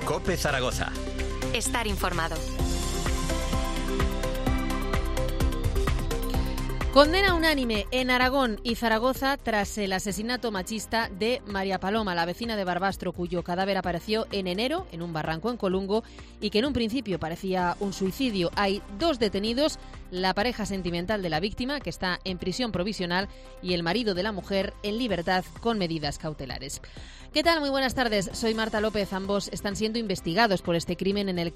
COPE Zaragoza. Estar informado. Condena unánime en Aragón y Zaragoza tras el asesinato machista de María Paloma, la vecina de Barbastro, cuyo cadáver apareció en enero en un barranco en Colungo y que en un principio parecía un suicidio. Hay 2 detenidos, la pareja sentimental de la víctima, que está en prisión provisional, y el marido de la mujer en libertad con medidas cautelares. ¿Qué tal? Muy buenas tardes. Soy Marta López. Ambos están siendo investigados por este crimen en el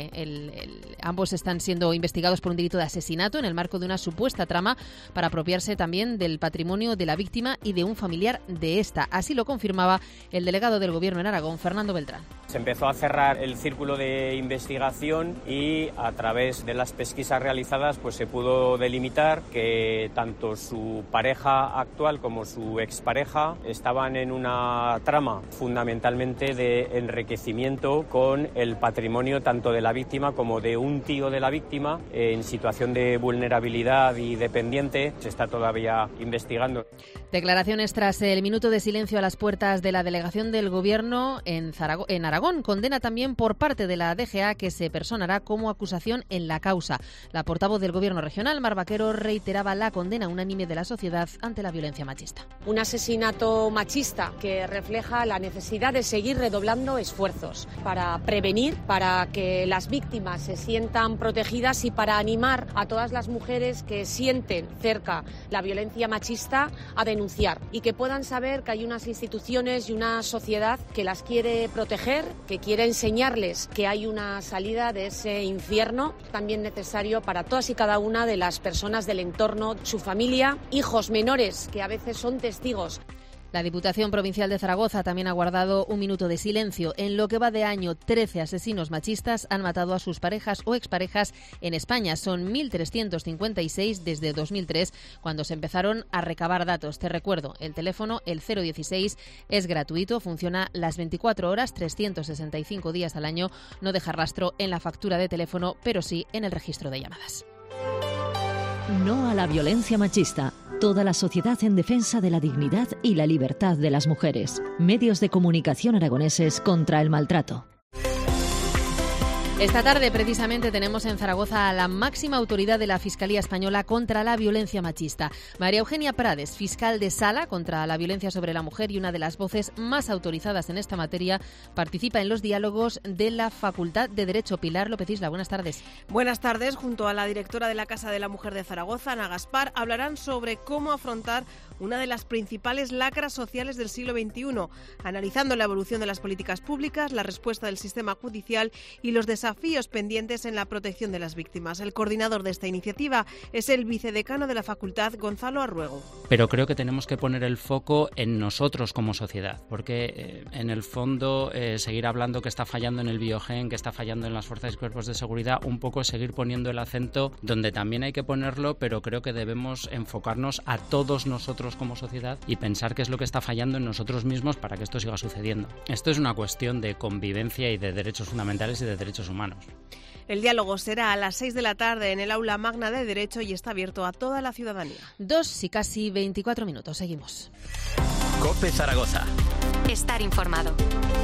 que ambos están siendo investigados por un delito de asesinato en el marco de una supuesta trama para apropiarse también del patrimonio de la víctima y de un familiar de esta. Así lo confirmaba el delegado del Gobierno en Aragón, Fernando Beltrán. Se empezó a cerrar el círculo de investigación y a través de las pesquisas realizadas pues se pudo delimitar que tanto su pareja actual como su expareja estaban en una trama fundamentalmente de enriquecimiento con el patrimonio tanto de la víctima como de un tío de la víctima en situación de vulnerabilidad y dependiente. Se está todavía investigando. Declaraciones tras el minuto de silencio a las puertas de la delegación del Gobierno en Aragón. Condena también por parte de la DGA que se personará como acusación en la causa. La portavoz del Gobierno regional, Mar Vaquero, reiteraba la condena unánime de la sociedad ante la violencia machista. Un asesinato machista que refleja la necesidad de seguir redoblando esfuerzos para prevenir, para que las víctimas se sientan protegidas y para animar a todas las mujeres que sienten cerca la violencia machista a denunciar y que puedan saber que hay unas instituciones y una sociedad que las quiere proteger, que quiere enseñarles que hay una salida de ese infierno también necesario para todas y cada una de las personas del entorno, su familia, hijos menores que a veces son testigos. La Diputación Provincial de Zaragoza también ha guardado un minuto de silencio. En lo que va de año, 13 asesinos machistas han matado a sus parejas o exparejas en España. Son 1.356 desde 2003, cuando se empezaron a recabar datos. Te recuerdo, el teléfono, el 016, es gratuito, funciona las 24 horas, 365 días al año. No deja rastro en la factura de teléfono, pero sí en el registro de llamadas. No a la violencia machista. Toda la sociedad en defensa de la dignidad y la libertad de las mujeres. Medios de comunicación aragoneses contra el maltrato. Esta tarde, precisamente, tenemos en Zaragoza a la máxima autoridad de la Fiscalía Española contra la violencia machista. María Eugenia Prades, fiscal de Sala contra la violencia sobre la mujer y una de las voces más autorizadas en esta materia, participa en los diálogos de la Facultad de Derecho. Pilar López Isla, buenas tardes. Buenas tardes. Junto a la directora de la Casa de la Mujer de Zaragoza, Ana Gaspar, hablarán sobre cómo afrontar una de las principales lacras sociales del siglo XXI, analizando la evolución de las políticas públicas, la respuesta del sistema judicial y los desafíos pendientes en la protección de las víctimas. El coordinador de esta iniciativa es el vicedecano de la facultad, Gonzalo Arruego. Pero creo que tenemos que poner el foco en nosotros como sociedad, porque en el fondo seguir hablando que está fallando en el biogen, que está fallando en las fuerzas y cuerpos de seguridad, un poco es seguir poniendo el acento donde también hay que ponerlo, pero creo que debemos enfocarnos a todos nosotros como sociedad y pensar qué es lo que está fallando en nosotros mismos para que esto siga sucediendo. Esto es una cuestión de convivencia y de derechos fundamentales y de derechos humanos. El diálogo será a las 6 de la tarde en el Aula Magna de Derecho y está abierto a toda la ciudadanía. 2 y casi 24 minutos. Seguimos. COPE Zaragoza. Estar informado.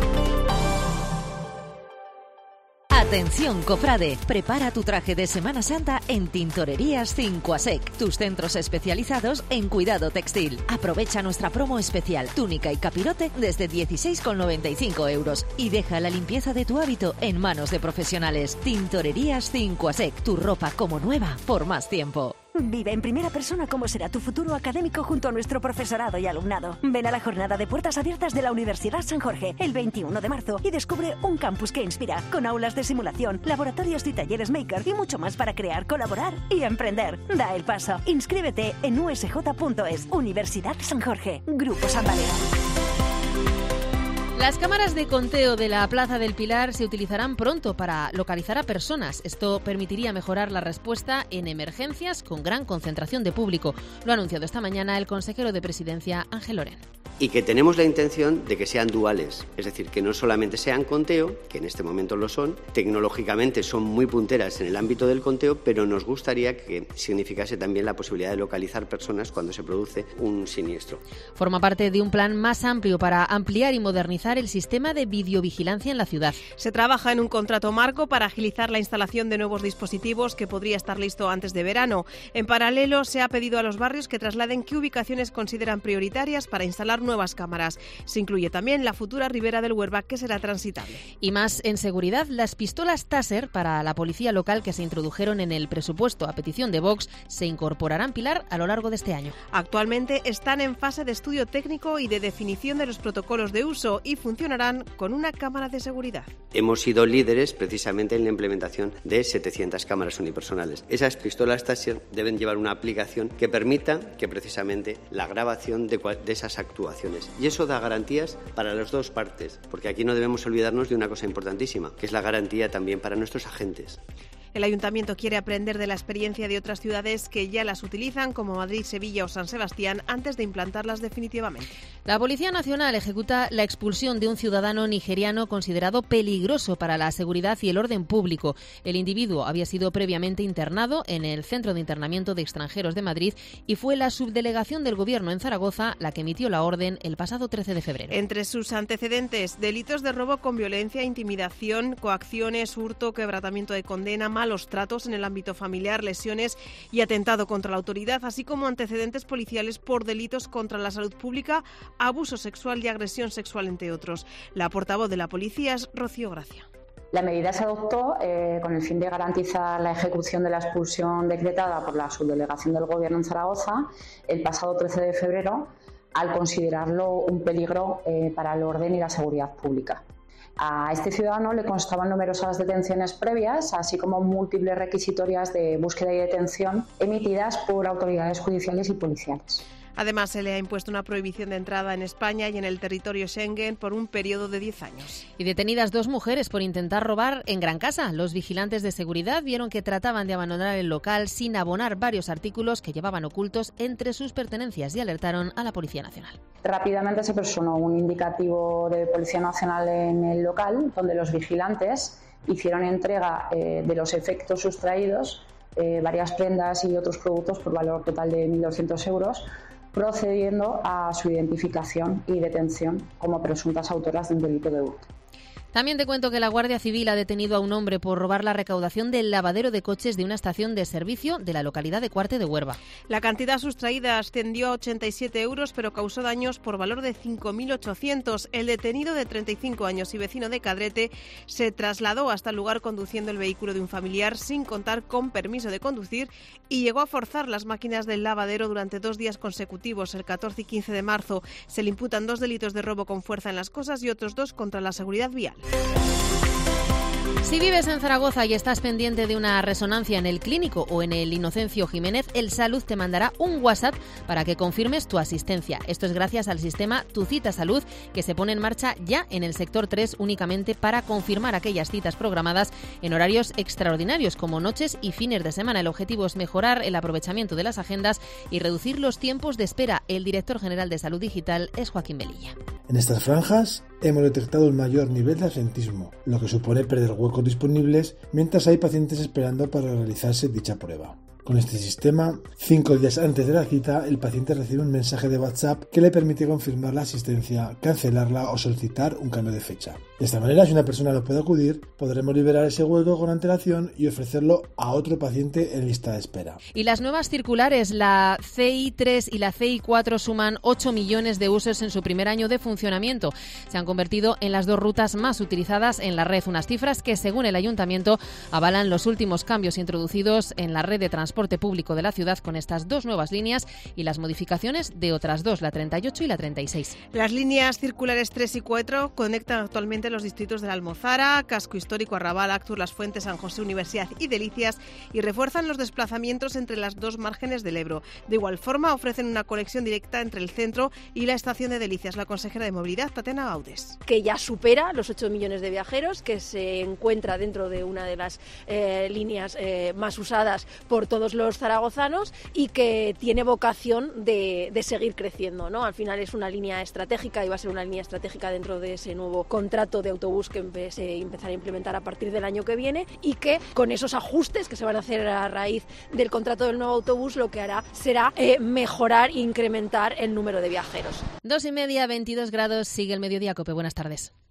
Atención, cofrade, prepara tu traje de Semana Santa en Tintorerías Cincuasec, tus centros especializados en cuidado textil. Aprovecha nuestra promo especial, túnica y capirote desde 16,95 € y deja la limpieza de tu hábito en manos de profesionales. Tintorerías Cincuasec, tu ropa como nueva por más tiempo. Vive en primera persona cómo será tu futuro académico junto a nuestro profesorado y alumnado. Ven a la jornada de puertas abiertas de la Universidad San Jorge el 21 de marzo y descubre un campus que inspira, con aulas de simulación, laboratorios y talleres maker y mucho más para crear, colaborar y emprender. Da el paso. Inscríbete en usj.es. Universidad San Jorge. Grupo San Valero. Las cámaras de conteo de la Plaza del Pilar se utilizarán pronto para localizar a personas. Esto permitiría mejorar la respuesta en emergencias con gran concentración de público. Lo ha anunciado esta mañana el consejero de Presidencia, Ángel Lorén. y que tenemos la intención de que sean duales, es decir, que no solamente sean conteo, que en este momento lo son, tecnológicamente son muy punteras en el ámbito del conteo, pero nos gustaría que significase también la posibilidad de localizar personas cuando se produce un siniestro. Forma parte de un plan más amplio para ampliar y modernizar el sistema de videovigilancia en la ciudad. Se trabaja en un contrato marco para agilizar la instalación de nuevos dispositivos que podría estar listo antes de verano. En paralelo, se ha pedido a los barrios que trasladen qué ubicaciones consideran prioritarias para instalar nuevas cámaras. Se incluye también la futura ribera del Huerva, que será transitable. Y más en seguridad, las pistolas Taser para la policía local que se introdujeron en el presupuesto a petición de Vox se incorporarán, Pilar, a lo largo de este año. Actualmente están en fase de estudio técnico y de definición de los protocolos de uso y funcionarán con una cámara de seguridad. Hemos sido líderes precisamente en la implementación de 700 cámaras unipersonales. Esas pistolas Taser deben llevar una aplicación que permita que precisamente la grabación de esas actuaciones. Y eso da garantías para las dos partes, porque aquí no debemos olvidarnos de una cosa importantísima, que es la garantía también para nuestros agentes. El Ayuntamiento quiere aprender de la experiencia de otras ciudades que ya las utilizan, como Madrid, Sevilla o San Sebastián, antes de implantarlas definitivamente. La Policía Nacional ejecuta la expulsión de un ciudadano nigeriano considerado peligroso para la seguridad y el orden público. El individuo había sido previamente internado en el Centro de Internamiento de Extranjeros de Madrid y fue la subdelegación del Gobierno en Zaragoza la que emitió la orden el pasado 13 de febrero. Entre sus antecedentes, delitos de robo con violencia, intimidación, coacciones, hurto, quebrantamiento de condena, malos tratos en el ámbito familiar, lesiones y atentado contra la autoridad, así como antecedentes policiales por delitos contra la salud pública, abuso sexual y agresión sexual, entre otros. La portavoz de la policía es Rocío Gracia. La medida se adoptó con el fin de garantizar la ejecución de la expulsión decretada por la subdelegación del Gobierno en Zaragoza el pasado 13 de febrero, al considerarlo un peligro para el orden y la seguridad pública. A este ciudadano le constaban numerosas detenciones previas, así como múltiples requisitorias de búsqueda y detención emitidas por autoridades judiciales y policiales. Además, se le ha impuesto una prohibición de entrada en España y en el territorio Schengen por un periodo de 10 años. Y detenidas 2 mujeres por intentar robar en Gran Casa. Los vigilantes de seguridad vieron que trataban de abandonar el local sin abonar varios artículos que llevaban ocultos entre sus pertenencias y alertaron a la Policía Nacional. Rápidamente se personó un indicativo de Policía Nacional en el local, donde los vigilantes hicieron entrega de los efectos sustraídos, varias prendas y otros productos por valor total de 1.200 euros, procediendo a su identificación y detención como presuntas autoras de un delito de hurto. También te cuento que la Guardia Civil ha detenido a un hombre por robar la recaudación del lavadero de coches de una estación de servicio de la localidad de Cuarte de Huerva. La cantidad sustraída ascendió a 87 euros, pero causó daños por valor de 5.800. El detenido, de 35 años y vecino de Cadrete, se trasladó hasta el lugar conduciendo el vehículo de un familiar sin contar con permiso de conducir y llegó a forzar las máquinas del lavadero durante 2 días consecutivos, el 14 y 15 de marzo. Se le imputan 2 delitos de robo con fuerza en las cosas y otros 2 contra la seguridad vial. Si vives en Zaragoza y estás pendiente de una resonancia en el Clínico o en el Inocencio Jiménez, El Salud te mandará un WhatsApp para que confirmes tu asistencia. Esto es gracias al sistema Tu Cita Salud, que se pone en marcha ya en el sector 3 únicamente para confirmar aquellas citas programadas en horarios extraordinarios como noches y fines de semana. El objetivo es mejorar el aprovechamiento de las agendas y reducir los tiempos de espera. El director general de Salud Digital es Joaquín Velilla. En estas franjas hemos detectado el mayor nivel de absentismo, lo que supone perder huecos disponibles mientras hay pacientes esperando para realizarse dicha prueba. Con este sistema, 5 días antes de la cita, el paciente recibe un mensaje de WhatsApp que le permite confirmar la asistencia, cancelarla o solicitar un cambio de fecha. De esta manera, si una persona no puede acudir, podremos liberar ese hueco con antelación y ofrecerlo a otro paciente en lista de espera. Y las nuevas circulares, la CI3 y la CI4, suman 8 millones de usos en su primer año de funcionamiento. Se han convertido en las 2 rutas más utilizadas en la red, unas cifras que, según el Ayuntamiento, avalan los últimos cambios introducidos en la red de transporte público de la ciudad con estas 2 nuevas líneas y las modificaciones de otras 2, la 38 y la 36. Las líneas circulares 3 y 4 conectan actualmente los distritos de la Almozara, Casco Histórico, Arrabal, Actur, Las Fuentes, San José, Universidad y Delicias y refuerzan los desplazamientos entre las 2 márgenes del Ebro. De igual forma, ofrecen una conexión directa entre el centro y la estación de Delicias. La consejera de Movilidad, Tatiana Baudes. Que ya supera los 8 millones de viajeros, que se encuentra dentro de una de las líneas más usadas por todo todos los zaragozanos y que tiene vocación de seguir creciendo, ¿no? Al final es una línea estratégica y va a ser una línea estratégica dentro de ese nuevo contrato de autobús que se empezará a implementar a partir del año que viene, y que con esos ajustes que se van a hacer a raíz del contrato del nuevo autobús lo que hará será mejorar e incrementar el número de viajeros. 2:30, 22 grados, sigue el Mediodía COPE. Buenas tardes.